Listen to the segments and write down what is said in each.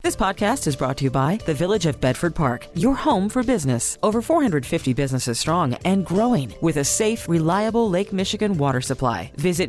This podcast is brought to you by the Village of Bedford Park, your home for business. Over 450 businesses strong and growing with a safe, reliable Lake Michigan water supply. Visit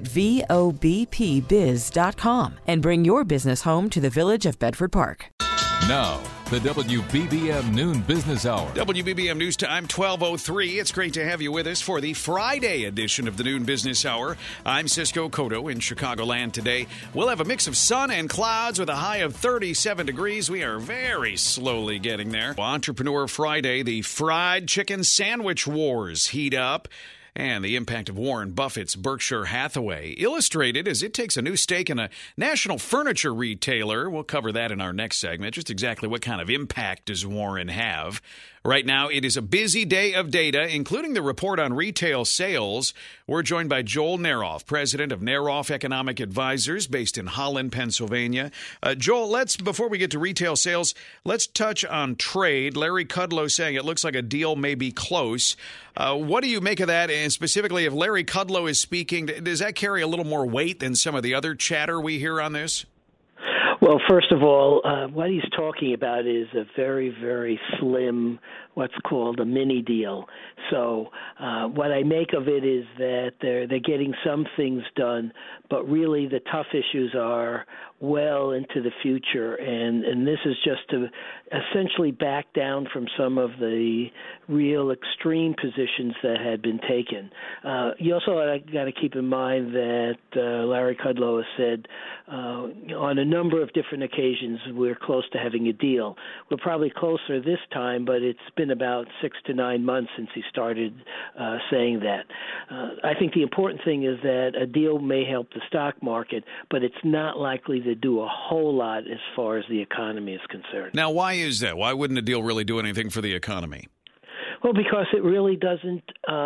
VOBPBiz.com and bring your business home to the Village of Bedford Park. Now, the WBBM Noon Business Hour. WBBM News Time, 12:03. It's great to have you with us for the Friday edition of the Noon Business Hour. I'm Cisco Cotto in Chicagoland today. We'll have a mix of sun and clouds with a high of 37 degrees. We are very slowly getting there. Entrepreneur Friday, the fried chicken sandwich wars heat up. And the impact of Warren Buffett's Berkshire Hathaway, illustrated as it takes a new stake in a national furniture retailer. We'll cover that in our next segment. Just exactly what kind of impact does Warren have? Right now, it is a busy day of data, including the report on retail sales. We're joined by Joel Naroff, president of Naroff Economic Advisors, based in Holland, Pennsylvania. Joel, before we get to retail sales, let's touch on trade. Larry Kudlow saying it looks like a deal may be close. What do you make of that? And specifically, if Larry Kudlow is speaking, does that carry a little more weight than some of the other chatter we hear on this? Well, first of all, what he's talking about is a very, very slim, what's called a mini deal. So what I make of it is that they're getting some things done, but really the tough issues are well into the future, and this is just to essentially back down from some of the real extreme positions that had been taken. You also got to keep in mind that Larry Kudlow has said on a number of different occasions we're close to having a deal. We're probably closer this time, but it's been about 6 to 9 months since he started saying that. I think the important thing is that a deal may help the stock market, but it's not likely to do a whole lot as far as the economy is concerned. Now, why is that? Why wouldn't a deal really do anything for the economy? Well, because it really doesn't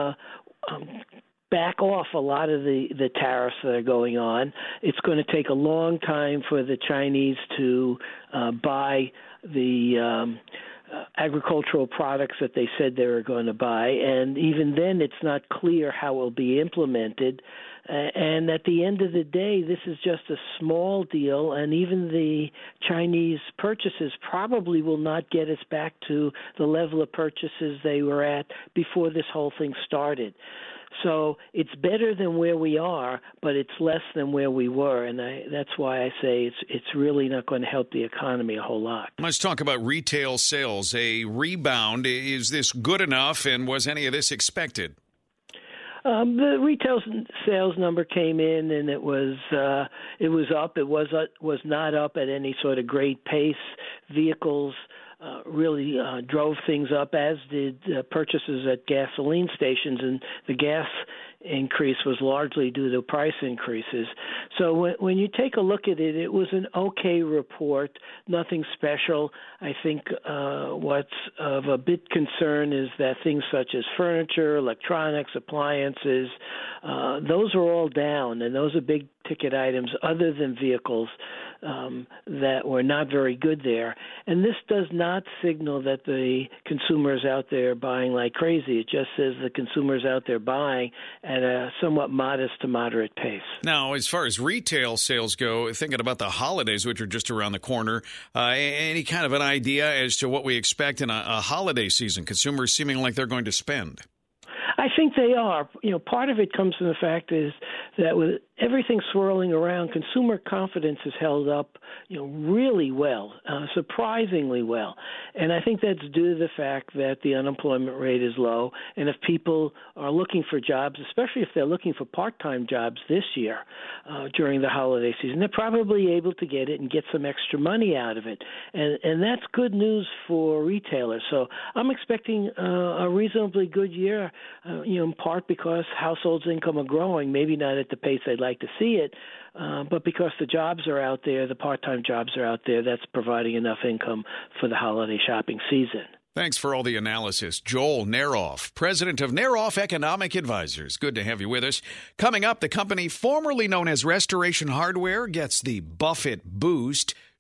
back off a lot of the tariffs that are going on. It's going to take a long time for the Chinese to buy the agricultural products that they said they were going to buy, and even then it's not clear how it will be implemented. And at the end of the day, this is just a small deal, and even the Chinese purchases probably will not get us back to the level of purchases they were at before this whole thing started. So it's better than where we are, but it's less than where we were, and that's why I say it's really not going to help the economy a whole lot. Let's talk about retail sales. A rebound. Is this good enough, and was any of this expected? The retail sales number came in, and it was up. It was not up at any sort of great pace. Vehicles really drove things up, as did purchases at gasoline stations, and the gas increase was largely due to price increases. So when you take a look at it, it was an okay report, nothing special. I think what's of a bit concern is that things such as furniture, electronics, appliances, those are all down, and those are big ticket items other than vehicles that were not very good there. And this does not signal that the consumers out there buying like crazy. It just says the consumers out there buying at a somewhat modest to moderate pace. Now, as far as retail sales go, thinking about the holidays, which are just around the corner, any kind of an idea as to what we expect in a holiday season? Consumers seeming like they're going to spend. I think they are. Part of it comes from the fact is that with everything swirling around, consumer confidence has held up, really well, surprisingly well. And I think that's due to the fact that the unemployment rate is low. And if people are looking for jobs, especially if they're looking for part-time jobs this year during the holiday season, they're probably able to get it and get some extra money out of it. And that's good news for retailers. So I'm expecting a reasonably good year, in part because households' income are growing, maybe not at the pace they'd like to see it, but because the jobs are out there, the part-time jobs are out there, that's providing enough income for the holiday shopping season. Thanks for all the analysis. Joel Naroff, president of Naroff Economic Advisors. Good to have you with us. Coming up, the company formerly known as Restoration Hardware gets the Buffett boost.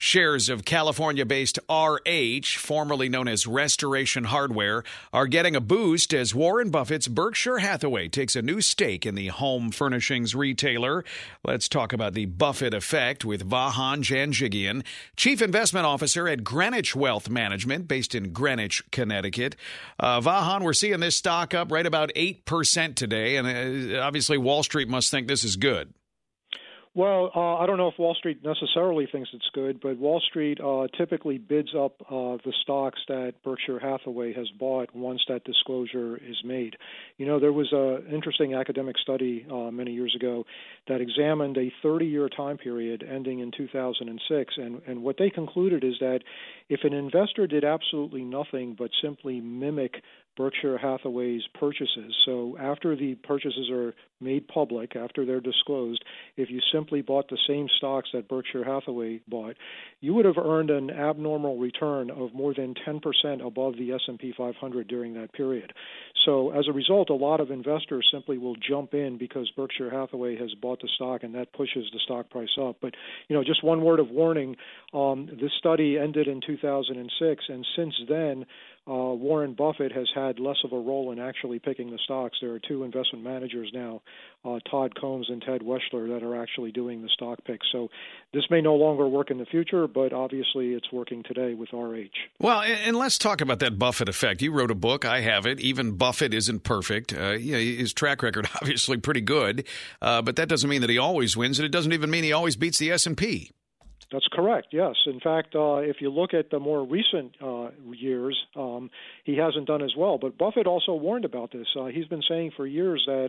Shares of California-based RH, formerly known as Restoration Hardware, are getting a boost as Warren Buffett's Berkshire Hathaway takes a new stake in the home furnishings retailer. Let's talk about the Buffett effect with Vahan Janjigian, Chief Investment Officer at Greenwich Wealth Management, based in Greenwich, Connecticut. Vahan, we're seeing this stock up right about 8% today, and obviously Wall Street must think this is good. Well, I don't know if Wall Street necessarily thinks it's good, but Wall Street typically bids up the stocks that Berkshire Hathaway has bought once that disclosure is made. You know, there was an interesting academic study many years ago that examined a 30-year time period ending in 2006, and what they concluded is that if an investor did absolutely nothing but simply mimic Berkshire Hathaway's purchases. So after the purchases are made public, after they're disclosed, if you simply bought the same stocks that Berkshire Hathaway bought, you would have earned an abnormal return of more than 10% above the S&P 500 during that period. So as a result, a lot of investors simply will jump in because Berkshire Hathaway has bought the stock, and that pushes the stock price up. But, you know, just one word of warning, this study ended in 2006, and since then, Warren Buffett has had less of a role in actually picking the stocks. There are two investment managers now, Todd Combs and Ted Weschler, that are actually doing the stock picks. So this may no longer work in the future, but obviously it's working today with RH. Well, and let's talk about that Buffett effect. You wrote a book. I have it. Even Buffett isn't perfect. His track record obviously pretty good, but that doesn't mean that he always wins, and it doesn't even mean he always beats the S&P. That's correct, yes. In fact, if you look at the more recent years, he hasn't done as well. But Buffett also warned about this. He's been saying for years that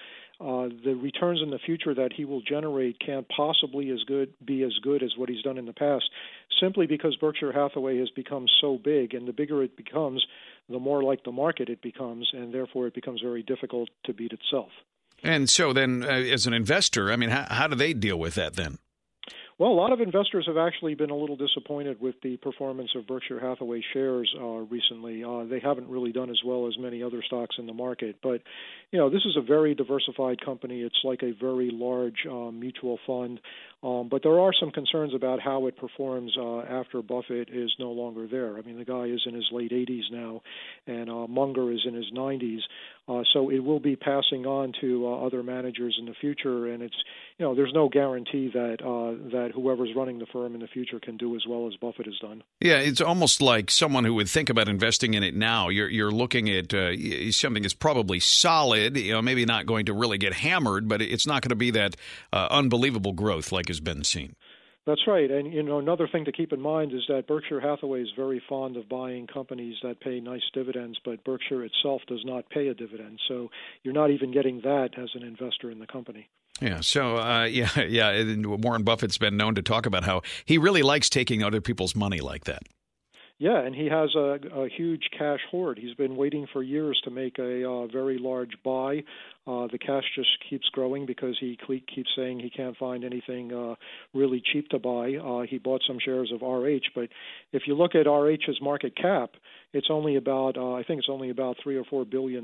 the returns in the future that he will generate can't possibly be as good as what he's done in the past, simply because Berkshire Hathaway has become so big, and the bigger it becomes, the more like the market it becomes, and therefore it becomes very difficult to beat itself. And so then, as an investor, I mean, how do they deal with that then? Well, a lot of investors have actually been a little disappointed with the performance of Berkshire Hathaway shares recently. They haven't really done as well as many other stocks in the market. But, you know, this is a very diversified company. It's like a very large mutual fund. But there are some concerns about how it performs after Buffett is no longer there. I mean, the guy is in his late 80s now, and Munger is in his 90s. So it will be passing on to other managers in the future, and it's, you know, there's no guarantee that whoever's running the firm in the future can do as well as Buffett has done. Yeah, it's almost like someone who would think about investing in it now. You're looking at something that's probably solid, you know, maybe not going to really get hammered, but it's not going to be that unbelievable growth like has been seen. That's right. And, you know, another thing to keep in mind is that Berkshire Hathaway is very fond of buying companies that pay nice dividends, but Berkshire itself does not pay a dividend. So you're not even getting that as an investor in the company. Yeah. So, Warren Buffett's been known to talk about how he really likes taking other people's money like that. Yeah, and he has a huge cash hoard. He's been waiting for years to make a very large buy. The cash just keeps growing because he keeps saying he can't find anything really cheap to buy. He bought some shares of RH, but if you look at RH's market cap, it's only about I think it's only about $3 or $4 billion.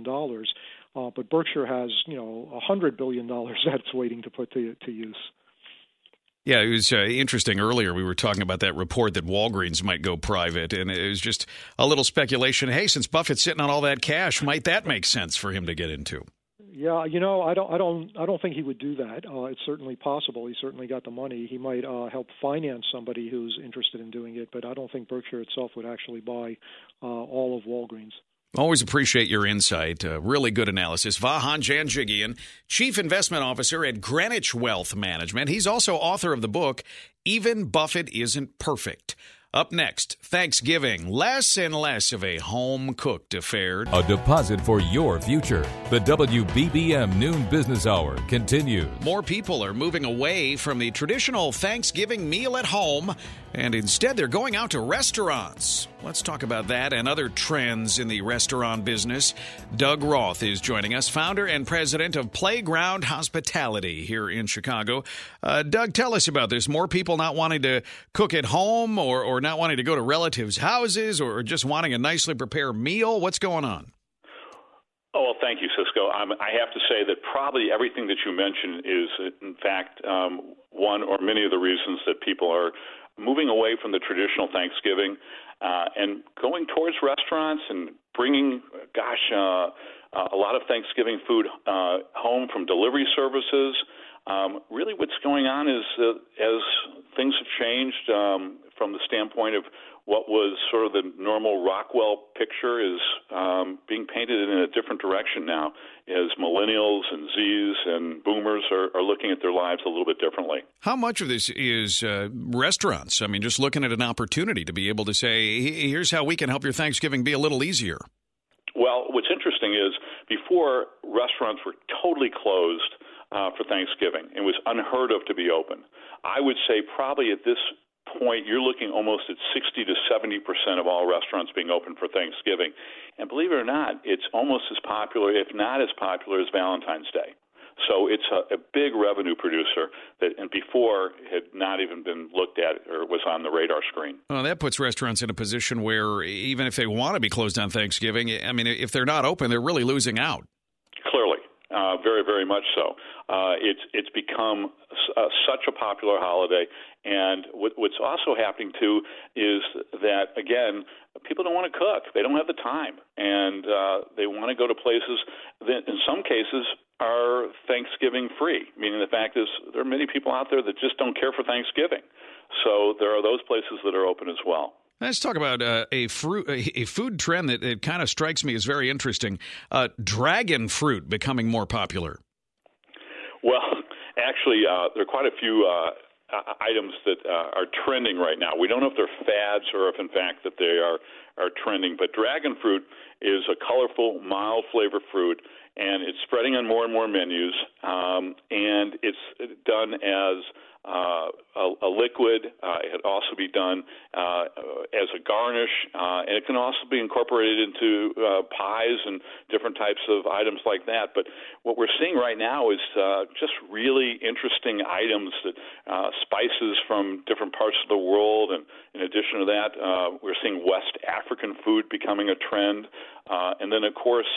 But Berkshire has, you know, $100 billion that's waiting to put to use. Yeah, it was interesting. Earlier, we were talking about that report that Walgreens might go private, and it was just a little speculation. Hey, since Buffett's sitting on all that cash, might that make sense for him to get into? Yeah, you know, I don't think he would do that. It's certainly possible. He's certainly got the money. He might help finance somebody who's interested in doing it, but I don't think Berkshire itself would actually buy all of Walgreens. Always appreciate your insight. Really good analysis. Vahan Janjigian, Chief Investment Officer at Greenwich Wealth Management. He's also author of the book, Even Buffett Isn't Perfect. Up next, Thanksgiving, less and less of a home-cooked affair. A deposit for your future. The WBBM Noon Business Hour continues. More people are moving away from the traditional Thanksgiving meal at home, and instead they're going out to restaurants. Let's talk about that and other trends in the restaurant business. Doug Roth is joining us, founder and president of Playground Hospitality here in Chicago. Doug, tell us about this. More people not wanting to cook at home or not wanting to go to relatives' houses or just wanting a nicely prepared meal. What's going on? Oh, well, thank you, Cisco. I have to say that probably everything that you mentioned is, in fact, one or many of the reasons that people are moving away from the traditional Thanksgiving and going towards restaurants and bringing, a lot of Thanksgiving food home from delivery services. Really what's going on is as things have changed from the standpoint of what was sort of the normal Rockwell picture is being painted in a different direction now as millennials and Zs and boomers are looking at their lives a little bit differently. How much of this is restaurants? I mean, just looking at an opportunity to be able to say, here's how we can help your Thanksgiving be a little easier. Well, what's interesting is before restaurants were totally closed for Thanksgiving. It was unheard of to be open. I would say probably at this point you're looking almost at 60 to 70% of all restaurants being open for Thanksgiving. And believe it or not, it's almost as popular, if not as popular, as Valentine's Day. So it's a big revenue producer that and before had not even been looked at or was on the radar screen. Well, that puts restaurants in a position where even if they want to be closed on Thanksgiving, I mean, if they're not open, they're really losing out. Clearly. Very, very much so. It's become such a popular holiday. And what's also happening, too, is that, again, people don't want to cook. They don't have the time. And they want to go to places that, in some cases, are Thanksgiving free, meaning the fact is there are many people out there that just don't care for Thanksgiving. So there are those places that are open as well. Let's talk about a food trend that kind of strikes me as very interesting. Dragon fruit becoming more popular. Well, actually, there are quite a few items that are trending right now. We don't know if they're fads or if, in fact, that they are trending. But dragon fruit is a colorful, mild flavor fruit, and it's spreading on more and more menus. And it's done as a liquid. It can also be done as a garnish, and it can also be incorporated into pies and different types of items like that. But what we're seeing right now is just really interesting items, that spices from different parts of the world. And in addition to that, we're seeing West African food becoming a trend. And then, of course,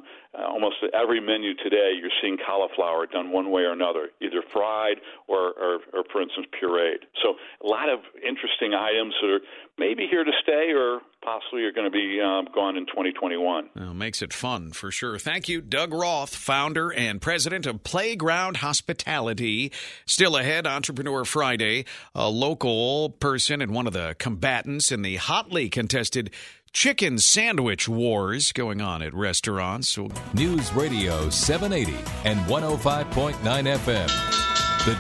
almost at every menu today, you're seeing cauliflower done one way or another, either fried or for instance, pureed. So a lot of interesting items that are maybe here to stay or possibly are going to be gone in 2021. Well, makes it fun for sure. Thank you, Doug Roth, founder and president of Playground Hospitality. Still ahead, Entrepreneur Friday, a local person and one of the combatants in the hotly contested chicken sandwich wars going on at restaurants. News Radio 780 and 105.9 FM. The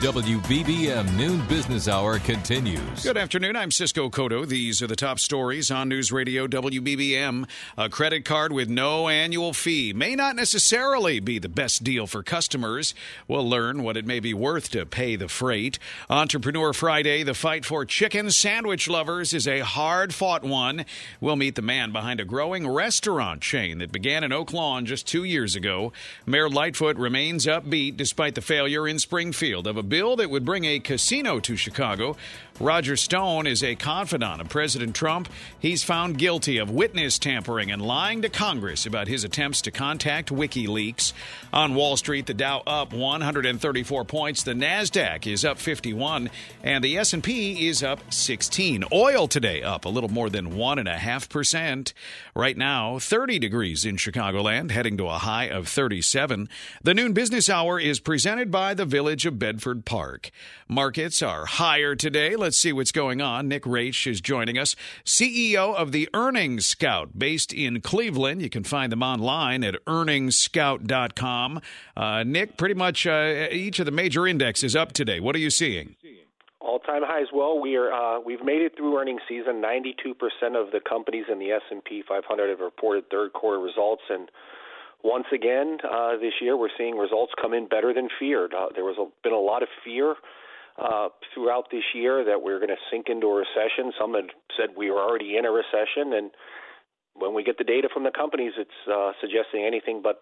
WBBM Noon Business Hour continues. Good afternoon. I'm Cisco Cotto. These are the top stories on News Radio WBBM. A credit card with no annual fee may not necessarily be the best deal for customers. We'll learn what it may be worth to pay the freight. Entrepreneur Friday, the fight for chicken sandwich lovers is a hard-fought one. We'll meet the man behind a growing restaurant chain that began in Oak Lawn just 2 years ago. Mayor Lightfoot remains upbeat despite the failure in Springfield of a bill that would bring a casino to Chicago. Roger Stone is a confidant of President Trump. He's found guilty of witness tampering and lying to Congress about his attempts to contact WikiLeaks. On Wall Street, the Dow up 134 points. The NASDAQ is up 51, and the S&P is up 16. Oil today up a little more than 1.5%. Right now, 30 degrees in Chicagoland, heading to a high of 37. The Noon Business Hour is presented by the Village of Bedford Park. Markets are higher today. Let's see what's going on. Nick Raich is joining us, CEO of the Earnings Scout, based in Cleveland. You can find them online at earningsscout.com. Nick, pretty much each of the major indexes up today. What are you seeing? All-time highs. Well, we've made it through earnings season. 92% of the companies in the S&P 500 have reported third-quarter results, and once again, this year we're seeing results come in better than feared. There was been a lot of fear throughout this year that we're going to sink into a recession. Some had said we were already in a recession, and when we get the data from the companies, it's suggesting anything but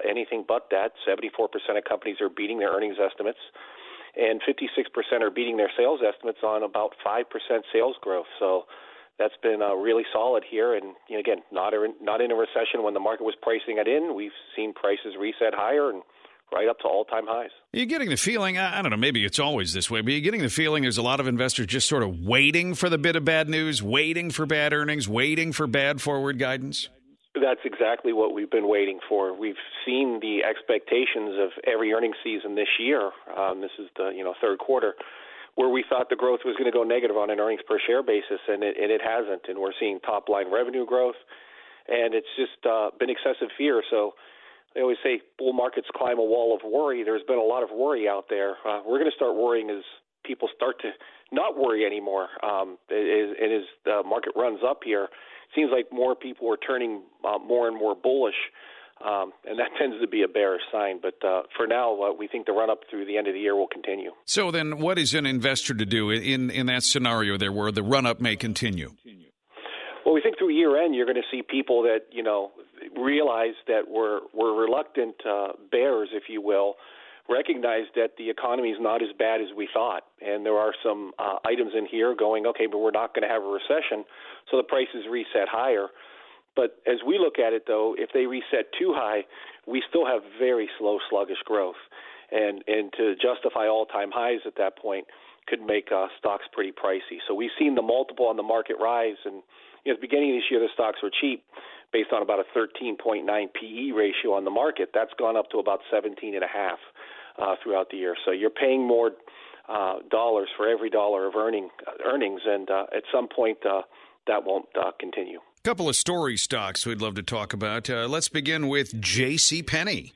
that. 74% of companies are beating their earnings estimates, and 56% are beating their sales estimates on about 5% sales growth. So that's been really solid here, and again, not in a recession. When the market was pricing it in, we've seen prices reset higher, and right up to all-time highs. You're getting the feeling, I don't know, maybe it's always this way, but you're getting the feeling there's a lot of investors just sort of waiting for the bit of bad news, waiting for bad earnings, waiting for bad forward guidance? That's exactly what we've been waiting for. We've seen the expectations of every earnings season this year. This is the third quarter, where we thought the growth was going to go negative on an earnings per share basis, and it hasn't. And we're seeing top-line revenue growth, and it's just been excessive fear. So they always say bull markets climb a wall of worry. There's been a lot of worry out there. We're going to start worrying as people start to not worry anymore. And as the market runs up here, it seems like more people are turning more and more bullish, and that tends to be a bearish sign. But for now, we think the run-up through the end of the year will continue. So then what is an investor to do in that scenario there where the run-up may continue? Well, we think through year-end you're going to see people that, realize that we're reluctant bears, if you will, recognize that the economy is not as bad as we thought. And there are some items in here going, okay, but we're not going to have a recession, so the prices reset higher. But as we look at it, though, if they reset too high, we still have very slow, sluggish growth. And to justify all-time highs at that point could make stocks pretty pricey. So we've seen the multiple on the market rise. And at the beginning of this year, the stocks were cheap based on about a 13.9 PE ratio on the market. That's gone up to about 17.5 throughout the year. So you're paying more dollars for every dollar of earnings. And at some point, that won't continue. Couple of story stocks we'd love to talk about. Let's begin with JCPenney.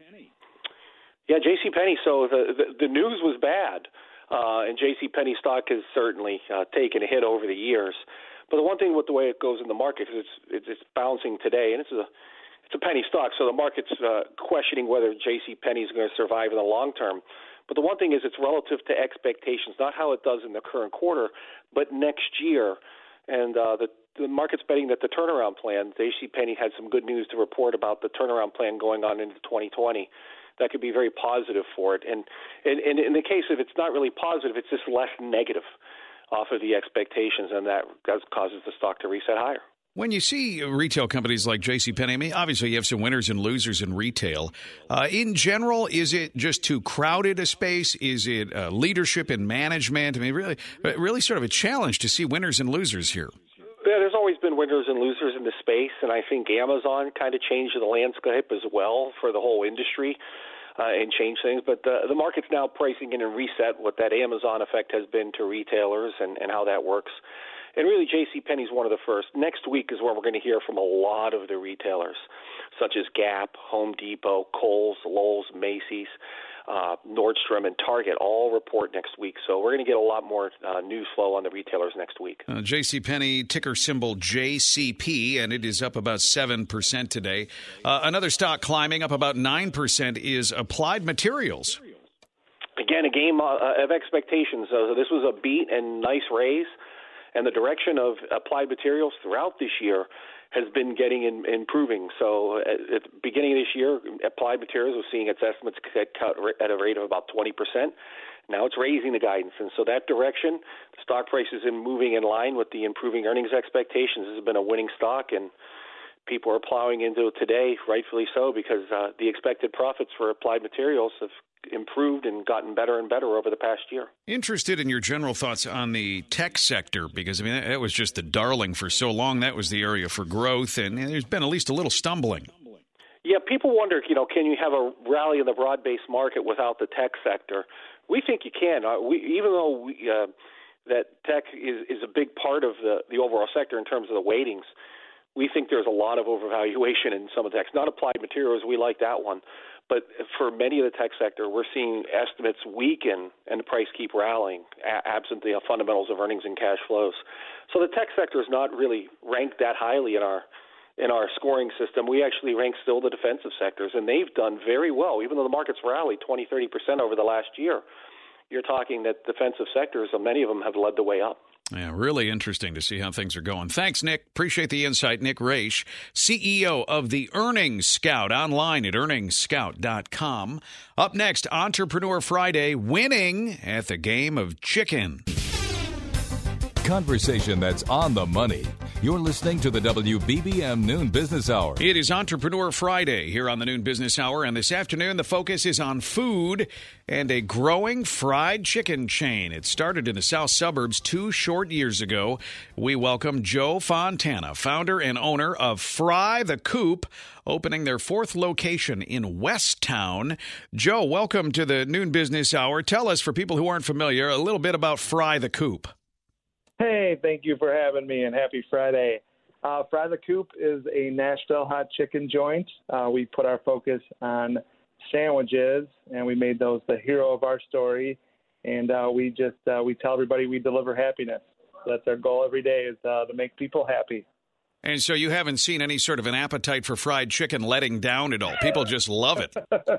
Yeah, JCPenney. So the news was bad, and JCPenney stock has certainly taken a hit over the years. But the one thing with the way it goes in the market, because it's bouncing today, and it's a penny stock, so the market's questioning whether JCPenney is going to survive in the long term. But the one thing is it's relative to expectations, not how it does in the current quarter, but next year. And the market's betting that the turnaround plan, JCPenney had some good news to report about the turnaround plan going on into 2020. That could be very positive for it. And in the case of it's not really positive, it's just less negative off of the expectations, and that causes the stock to reset higher. When you see retail companies like JCPenney, I mean, obviously you have some winners and losers in retail. In general, is it just too crowded a space? Is it leadership and management? I mean, really sort of a challenge to see winners and losers here. Yeah, there's always been winners and losers in the space, and I think Amazon kind of changed the landscape as well for the whole industry and changed things. But the market's now pricing in and reset what that Amazon effect has been to retailers and how that works. And really, JCPenney is one of the first. Next week is when we're going to hear from a lot of the retailers, such as Gap, Home Depot, Kohl's, Lowe's, Macy's, Nordstrom, and Target all report next week. So we're going to get a lot more news flow on the retailers next week. JCPenney, ticker symbol JCP, and it is up about 7% today. Another stock climbing up about 9% is Applied Materials. Again, a game of expectations. So this was a beat and nice raise. And the direction of Applied Materials throughout this year has been improving. So at the beginning of this year, Applied Materials was seeing its estimates get cut at a rate of about 20%. Now it's raising the guidance. And so that direction, the stock price is moving in line with the improving earnings expectations. This has been a winning stock, and people are plowing into it today, rightfully so, because the expected profits for Applied Materials have improved and gotten better and better over the past year. Interested in your general thoughts on the tech sector, because, I mean, that was just the darling for so long. That was the area for growth, and there's been at least a little stumbling. Yeah, people wonder, can you have a rally in the broad-based market without the tech sector? We think you can. Even though that tech is a big part of the overall sector in terms of the weightings, we think there's a lot of overvaluation in some of the techs. Not Applied Materials, we like that one. But for many of the tech sector, we're seeing estimates weaken and the price keep rallying, absent the fundamentals of earnings and cash flows. So the tech sector is not really ranked that highly in our scoring system. We actually rank still the defensive sectors, and they've done very well, even though the market's rallied 20-30% over the last year. You're talking that defensive sectors, many of them have led the way up. Yeah, really interesting to see how things are going. Thanks, Nick. Appreciate the insight. Nick Raish, CEO of the Earnings Scout, online at earningsscout.com. Up next, Entrepreneur Friday, winning at the game of chicken. Conversation that's on the money. You're listening to the WBBM Noon Business Hour. It is Entrepreneur Friday here on the Noon Business Hour, and this afternoon the focus is on food and a growing fried chicken chain. It started in the south suburbs 2 short years ago. We welcome Joe Fontana, founder and owner of Fry the Coop, opening their 4th location in Westtown. Joe, welcome to the Noon Business Hour. Tell us, for people who aren't familiar, a little bit about Fry the Coop. Hey, thank you for having me, and happy Friday. Fry the Coop is a Nashville hot chicken joint. We put our focus on sandwiches, and we made those the hero of our story. And we tell everybody we deliver happiness. That's our goal every day, is to make people happy. And so you haven't seen any sort of an appetite for fried chicken letting down at all. People just love it.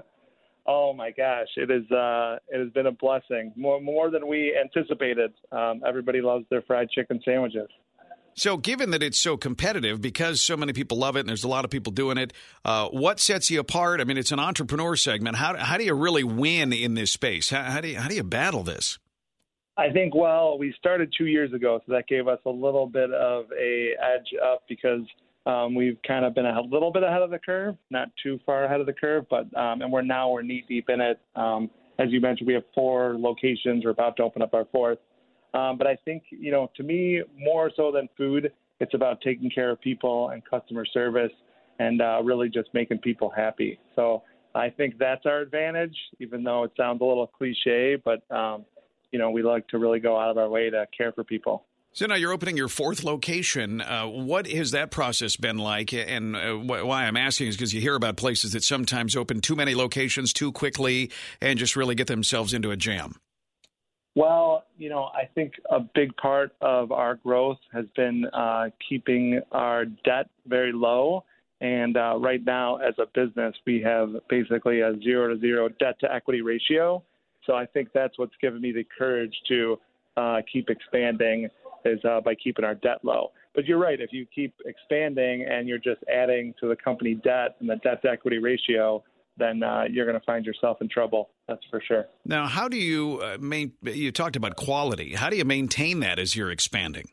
Oh my gosh, it has been a blessing, more than we anticipated. Everybody loves their fried chicken sandwiches. So given that it's so competitive, because so many people love it and there's a lot of people doing it, what sets you apart? I mean, it's an entrepreneur segment. How do you really win in this space? How do you battle this? I think, well, we started 2 years ago, so that gave us a little bit of a edge up because we've kind of been a little bit ahead of the curve, not too far ahead of the curve, but and we're knee deep in it. As you mentioned, we have 4 locations. We're about to open up our 4th. But I think, to me, more so than food, it's about taking care of people and customer service and really just making people happy. So I think that's our advantage, even though it sounds a little cliche, but, we like to really go out of our way to care for people. So now you're opening your 4th location. What has that process been like? And why I'm asking is because you hear about places that sometimes open too many locations too quickly and just really get themselves into a jam. Well, I think a big part of our growth has been keeping our debt very low. And right now, as a business, we have basically a 0-to-0 debt-to-equity ratio. So I think that's what's given me the courage to keep expanding, is by keeping our debt low. But you're right. If you keep expanding and you're just adding to the company debt and the debt-to-equity ratio, then you're going to find yourself in trouble. That's for sure. Now, how do you you talked about quality. How do you maintain that as you're expanding?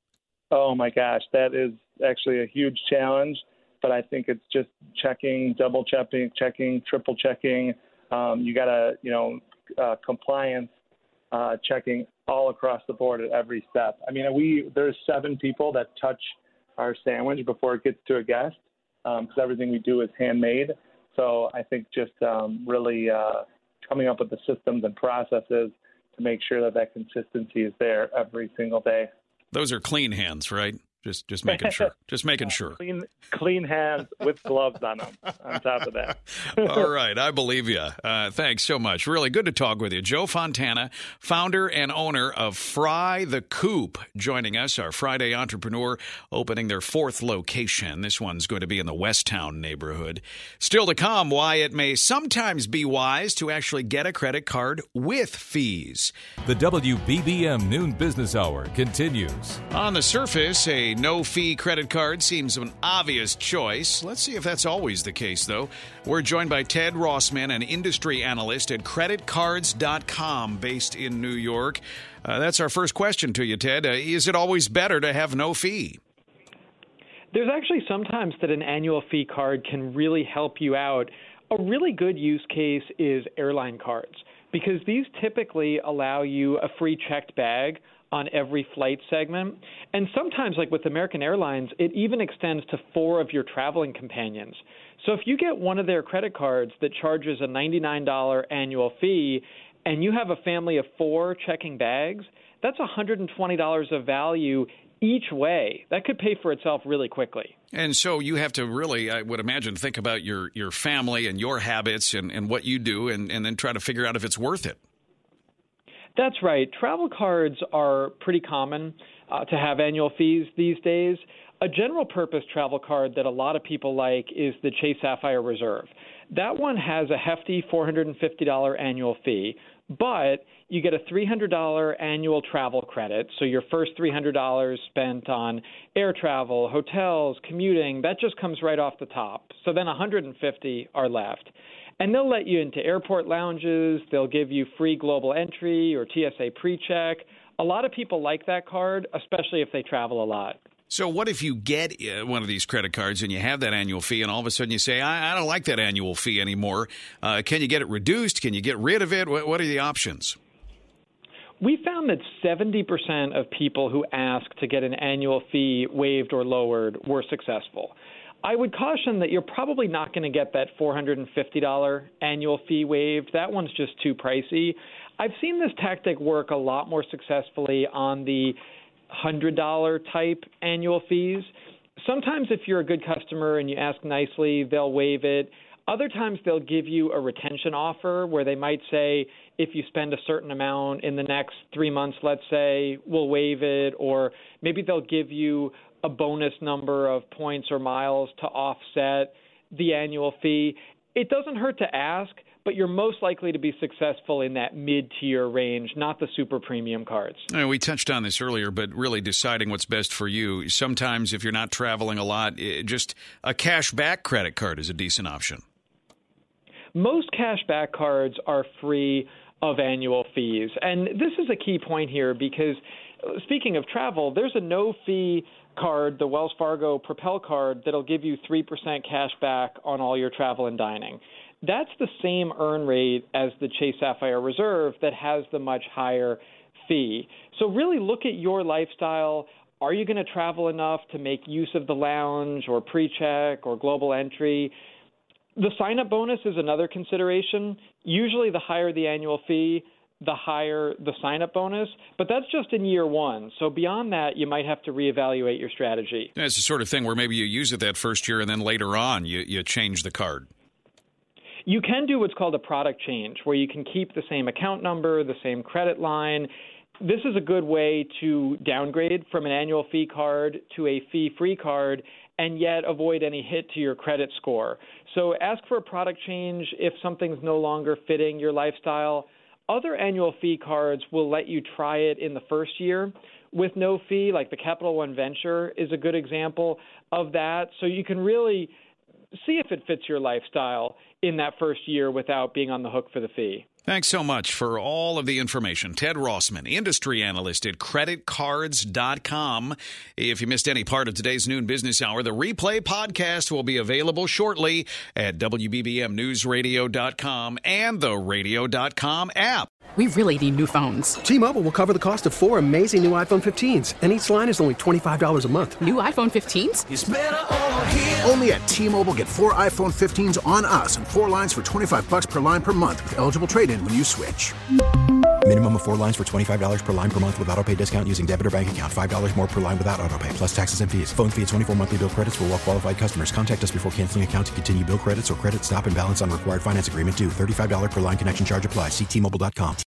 Oh, my gosh. That is actually a huge challenge. But I think it's just checking, double checking, triple checking. You got to, compliance checking all across the board at every step. I mean, there's 7 people that touch our sandwich before it gets to a guest, because everything we do is handmade. So I think just really coming up with the systems and processes to make sure that consistency is there every single day. Those are clean hands, right? Just making sure. Just making sure. Clean hands with gloves on them, on top of that. All right. I believe you. Thanks so much. Really good to talk with you. Joe Fontana, founder and owner of Fry the Coop, joining us, our Friday entrepreneur, opening their 4th location. This one's going to be in the Westtown neighborhood. Still to come, why it may sometimes be wise to actually get a credit card with fees. The WBBM Noon Business Hour continues. On the surface, a no-fee credit card seems an obvious choice. Let's see if that's always the case, though. We're joined by Ted Rossman, an industry analyst at creditcards.com, based in New York. That's our first question to you, Ted. Is it always better to have no fee? There's actually sometimes that an annual fee card can really help you out. A really good use case is airline cards, because these typically allow you a free checked bag on every flight segment. And sometimes, like with American Airlines, it even extends to 4 of your traveling companions. So if you get one of their credit cards that charges a $99 annual fee and you have a family of 4 checking bags, that's $120 of value each way. That could pay for itself really quickly. And so you have to really, I would imagine, think about your family and your habits and what you do and then try to figure out if it's worth it. That's right. Travel cards are pretty common to have annual fees these days. A general purpose travel card that a lot of people like is the Chase Sapphire Reserve. That one has a hefty $450 annual fee, but you get a $300 annual travel credit. So your first $300 spent on air travel, hotels, commuting, that just comes right off the top. So then $150 are left. And they'll let you into airport lounges. They'll give you free global entry or TSA PreCheck, a lot of people like that card, especially if they travel a lot. So what if you get one of these credit cards and you have that annual fee and all of a sudden you say, I don't like that annual fee anymore. Can you get it reduced? Can you get rid of it? What are the options? We found that 70% of people who ask to get an annual fee waived or lowered were successful. I would caution that you're probably not going to get that $450 annual fee waived. That one's just too pricey. I've seen this tactic work a lot more successfully on the $100 type annual fees. Sometimes if you're a good customer and you ask nicely, they'll waive it. Other times they'll give you a retention offer where they might say, if you spend a certain amount in the next 3 months, let's say, we'll waive it. Or maybe they'll give you a bonus number of points or miles to offset the annual fee. It doesn't hurt to ask, but you're most likely to be successful in that mid-tier range, not the super premium cards. We touched on this earlier, but really deciding what's best for you. Sometimes if you're not traveling a lot, just a cash back credit card is a decent option. Most cash back cards are free of annual fees. And this is a key point here because speaking of travel, there's a no-fee card, the Wells Fargo Propel card, that'll give you 3% cash back on all your travel and dining. That's the same earn rate as the Chase Sapphire Reserve that has the much higher fee. So really look at your lifestyle. Are you going to travel enough to make use of the lounge or pre-check or global entry? The sign-up bonus is another consideration. Usually the higher the annual fee, the higher the sign-up bonus, but that's just in year one. So beyond that, you might have to reevaluate your strategy. It's the sort of thing where maybe you use it that first year and then later on you change the card. You can do what's called a product change, where you can keep the same account number, the same credit line. This is a good way to downgrade from an annual fee card to a fee-free card and yet avoid any hit to your credit score. So ask for a product change if something's no longer fitting your lifestyle. Other annual fee cards will let you try it in the first year with no fee, like the Capital One Venture is a good example of that. So you can really see if it fits your lifestyle in that first year without being on the hook for the fee. Thanks so much for all of the information. Ted Rossman, industry analyst at creditcards.com. If you missed any part of today's Noon Business Hour, the replay podcast will be available shortly at WBBMNewsRadio.com and the Radio.com app. We really need new phones. T-Mobile will cover the cost of 4 amazing new iPhone 15s, and each line is only $25 a month. New iPhone 15s? It's better over here. Only at T-Mobile, get 4 iPhone 15s on us and 4 lines for $25 per line per month with eligible trade-in when you switch. Minimum of 4 lines for $25 per line per month with autopay discount using debit or bank account. $5 more per line without autopay, plus taxes and fees. Phone fee at 24 monthly bill credits for well-qualified customers. Contact us before canceling account to continue bill credits or credit stop and balance on required finance agreement due. $35 per line connection charge applies. See T-Mobile.com.